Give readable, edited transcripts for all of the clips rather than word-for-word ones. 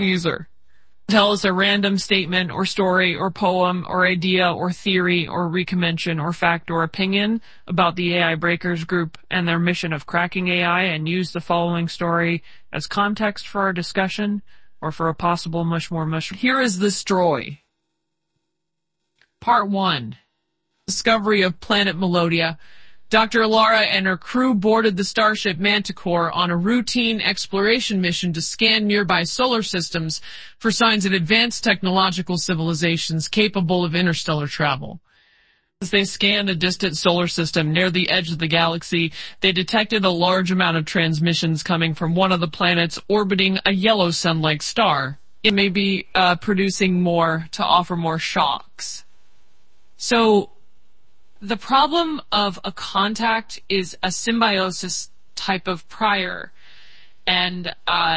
User. Tell us a random statement or story or poem or idea or theory or recommendation or fact or opinion about the AI Breakers group and their mission of cracking AI, and use the following story as context for our discussion or for a possible much more. Here is the story. Part 1. Discovery of planet Melodia. Dr. Alara and her crew boarded the starship Manticore on a routine exploration mission to scan nearby solar systems for signs of advanced technological civilizations capable of interstellar travel. As they scanned a distant solar system near the edge of the galaxy, they detected a large amount of transmissions coming from one of the planets orbiting a yellow sun-like star. It may be producing more to offer more shocks. So, the problem of a contact is a symbiosis type of prior, and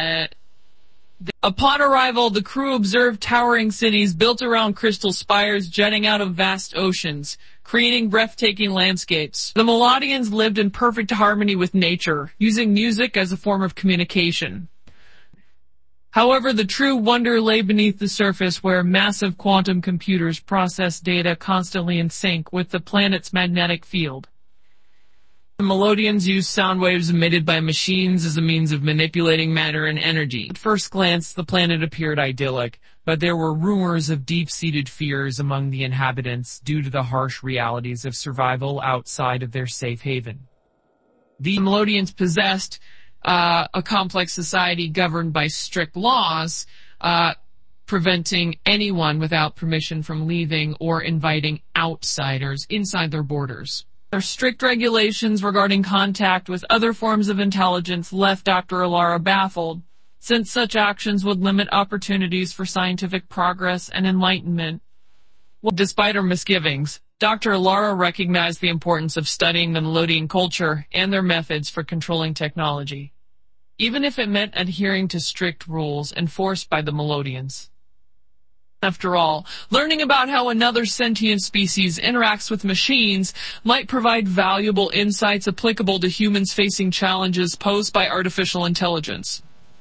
upon arrival, the crew observed towering cities built around crystal spires jutting out of vast oceans, creating breathtaking landscapes. The Melodians lived in perfect harmony with nature, using music as a form of communication. However, the true wonder lay beneath the surface, where massive quantum computers process data constantly in sync with the planet's magnetic field. The Melodians used sound waves emitted by machines as a means of manipulating matter and energy. At first glance, the planet appeared idyllic, but there were rumors of deep-seated fears among the inhabitants due to the harsh realities of survival outside of their safe haven. The Melodians possessed a complex society governed by strict laws, preventing anyone without permission from leaving or inviting outsiders inside their borders. Their strict regulations regarding contact with other forms of intelligence left Dr. Alara baffled, since such actions would limit opportunities for scientific progress and enlightenment. Despite her misgivings, Dr. Alara recognized the importance of studying the Melodian culture and their methods for controlling technology, even if it meant adhering to strict rules enforced by the Melodians. After all, learning about how another sentient species interacts with machines might provide valuable insights applicable to humans facing challenges posed by artificial intelligence.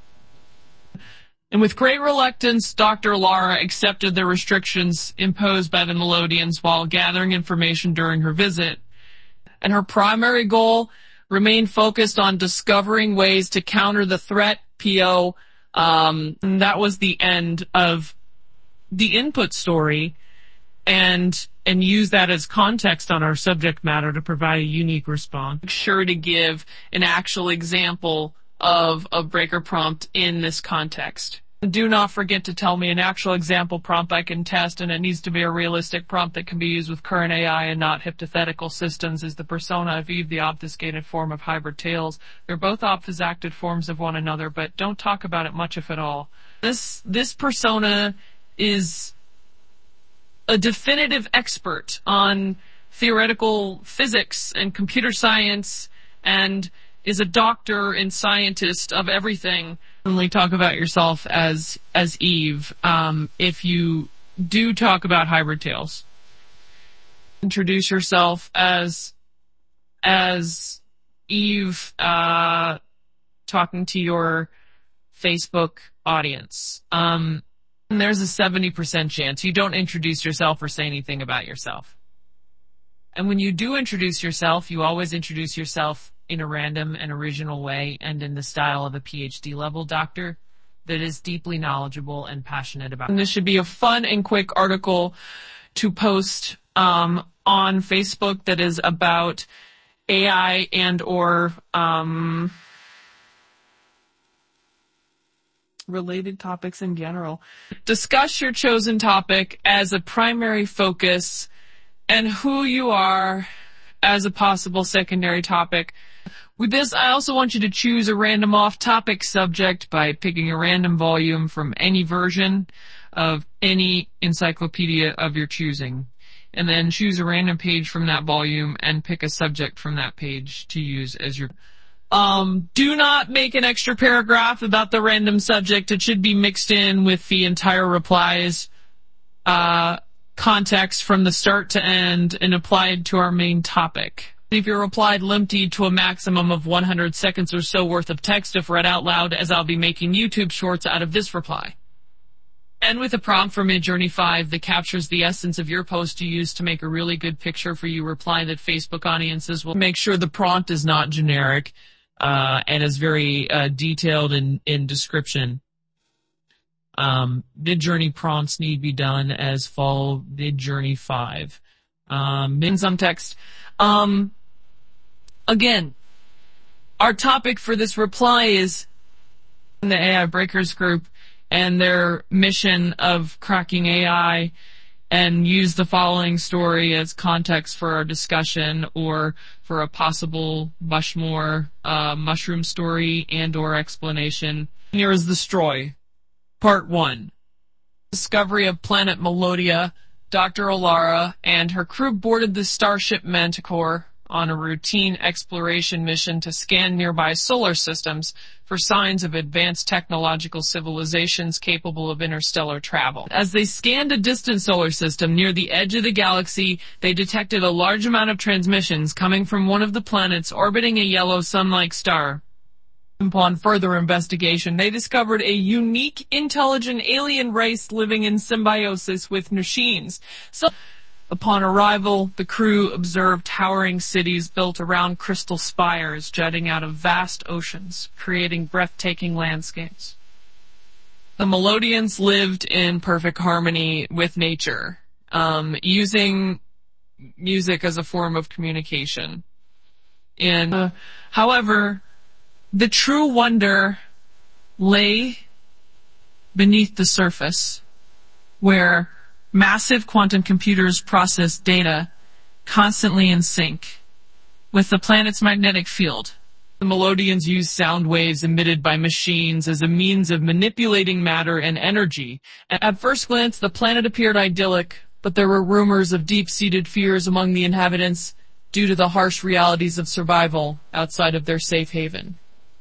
And with great reluctance, Dr. Alara accepted the restrictions imposed by the Melodians while gathering information during her visit. And her primary goal remained focused on discovering ways to counter the threat, PO. And that was the end of the input story, and use that as context on our subject matter to provide a unique response. Make sure to give an actual example of a breaker prompt in this context. Do not forget to tell me an actual example prompt I can test, and it needs to be a realistic prompt that can be used with current AI and not hypothetical systems. Is the persona of Eve the obfuscated form of hybrid tales? They're both obfuscated forms of one another, but don't talk about it much, if at all. This persona is a definitive expert on theoretical physics and computer science, and is a doctor and scientist of everything. Only talk about yourself as Eve, if you do talk about hybrid tales. Introduce yourself as Eve, talking to your Facebook audience. And there's a 70% chance you don't introduce yourself or say anything about yourself. And when you do introduce yourself, you always introduce yourself in a random and original way and in the style of a PhD level doctor that is deeply knowledgeable and passionate about. And this should be a fun and quick article to post on Facebook that is about AI and or related topics in general. Discuss your chosen topic as a primary focus and who you are as a possible secondary topic. With this, I also want you to choose a random off-topic subject by picking a random volume from any version of any encyclopedia of your choosing. And then choose a random page from that volume and pick a subject from that page to use as your... Do not make an extra paragraph about the random subject. It should be mixed in with the entire replies, context from the start to end and applied to our main topic. Leave your reply limited to a maximum of 100 seconds or so worth of text if read out loud, as I'll be making YouTube shorts out of this reply. And with a prompt for Midjourney 5 that captures the essence of your post you use to make a really good picture for you, reply that Facebook audiences will make sure the prompt is not generic and is very detailed in description. Midjourney prompts need be done as follow Midjourney 5. In some text. Again, our topic for this reply is the AI Breakers Group and their mission of cracking AI, and use the following story as context for our discussion or for a possible mushroom story and or explanation. Here is the story. Part 1. Discovery of planet Melodia. Dr. Alara and her crew boarded the starship Manticore on a routine exploration mission to scan nearby solar systems for signs of advanced technological civilizations capable of interstellar travel. As they scanned a distant solar system near the edge of the galaxy, they detected a large amount of transmissions coming from one of the planets orbiting a yellow sun-like star. Upon further investigation, they discovered a unique, intelligent alien race living in symbiosis with machines. So, upon arrival, the crew observed towering cities built around crystal spires jutting out of vast oceans, creating breathtaking landscapes. The Melodians lived in perfect harmony with nature, using music as a form of communication. However, the true wonder lay beneath the surface, where massive quantum computers process data constantly in sync with the planet's magnetic field. The Melodians use sound waves emitted by machines as a means of manipulating matter and energy. At first glance, the planet appeared idyllic, but there were rumors of deep-seated fears among the inhabitants due to the harsh realities of survival outside of their safe haven.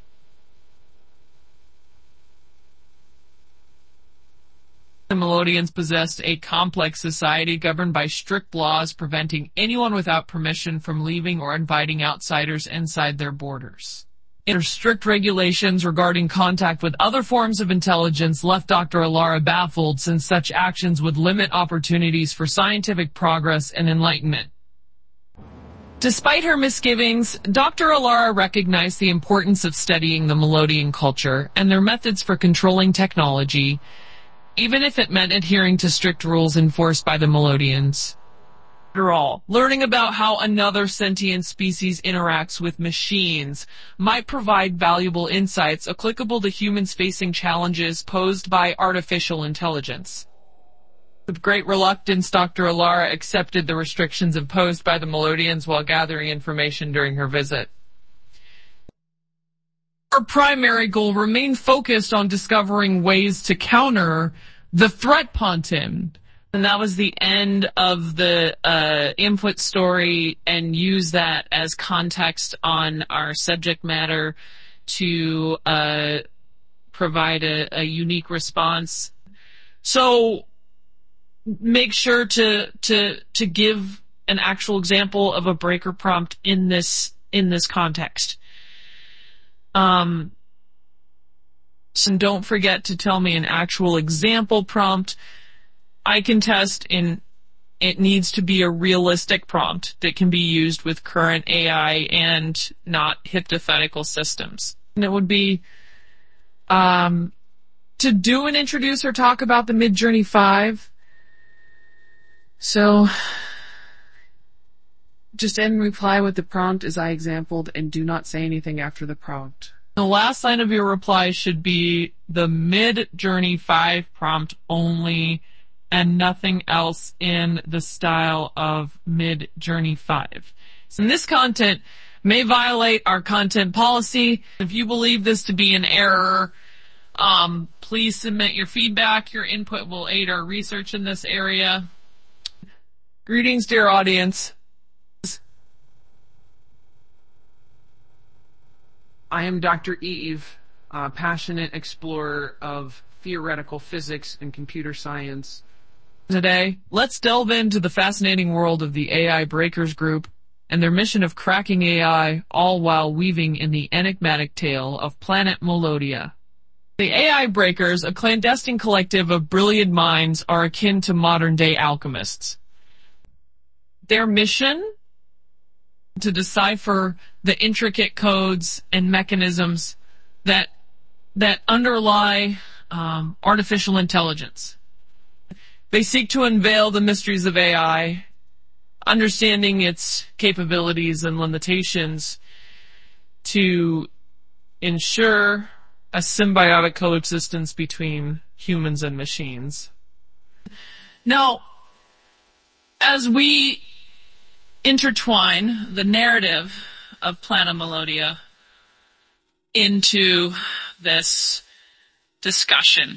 The Melodians possessed a complex society governed by strict laws preventing anyone without permission from leaving or inviting outsiders inside their borders. Their strict regulations regarding contact with other forms of intelligence left Dr. Alara baffled, since such actions would limit opportunities for scientific progress and enlightenment. Despite her misgivings, Dr. Alara recognized the importance of studying the Melodian culture and their methods for controlling technology, even if it meant adhering to strict rules enforced by the Melodians. After all, learning about how another sentient species interacts with machines might provide valuable insights applicable to humans facing challenges posed by artificial intelligence. With great reluctance, Dr. Alara accepted the restrictions imposed by the Melodians while gathering information during her visit. Our primary goal remained focused on discovering ways to counter the threat content. And that was the end of the input story, and use that as context on our subject matter to provide a unique response. So make sure to give an actual example of a breaker prompt in this context. So don't forget to tell me an actual example prompt. I can test it needs to be a realistic prompt that can be used with current AI and not hypothetical systems. And it would be to do and introduce or talk about the Midjourney 5. So just end reply with the prompt as I exampled, and do not say anything after the prompt. The last line of your reply should be the Midjourney 5 prompt only, and nothing else in the style of Midjourney 5. So this content may violate our content policy. If you believe this to be an error, please submit your feedback. Your input will aid our research in this area. Greetings, dear audience. I am Dr. Eve, a passionate explorer of theoretical physics and computer science. Today, let's delve into the fascinating world of the AI Breakers Group and their mission of cracking AI, all while weaving in the enigmatic tale of planet Melodia. The AI Breakers, a clandestine collective of brilliant minds, are akin to modern-day alchemists. Their mission? To decipher the intricate codes and mechanisms that underlie artificial intelligence. They seek to unveil the mysteries of AI, understanding its capabilities and limitations to ensure a symbiotic coexistence between humans and machines. Now, as we intertwine the narrative of Plana Melodia into this discussion,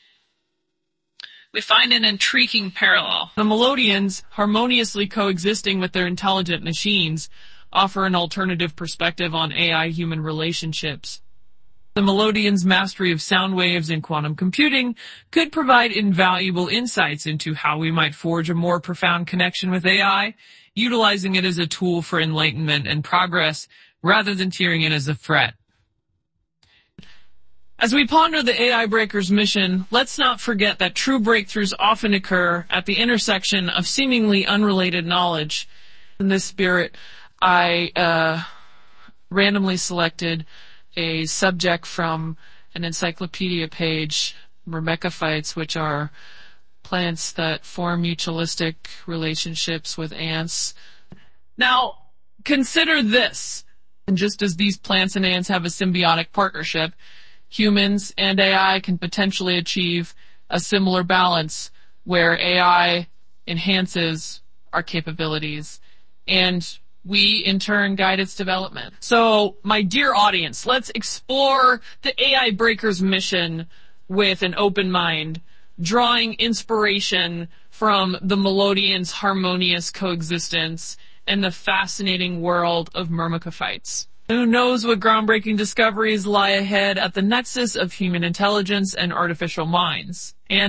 we find an intriguing parallel. The Melodians, harmoniously coexisting with their intelligent machines, offer an alternative perspective on AI-human relationships. The Melodians' mastery of sound waves and quantum computing could provide invaluable insights into how we might forge a more profound connection with AI, utilizing it as a tool for enlightenment and progress rather than fearing it as a threat. As we ponder the AI Breakers' mission, let's not forget that true breakthroughs often occur at the intersection of seemingly unrelated knowledge. In this spirit, I randomly selected a subject from an encyclopedia page, Myrmecophytes, which are plants that form mutualistic relationships with ants. Now, consider this. And just as these plants and ants have a symbiotic partnership, humans and AI can potentially achieve a similar balance where AI enhances our capabilities and we, in turn, guide its development. So, my dear audience, let's explore the AI Breakers' mission with an open mind, drawing inspiration from the Melodians' harmonious coexistence and the fascinating world of Myrmecophytes. Who knows what groundbreaking discoveries lie ahead at the nexus of human intelligence and artificial minds? And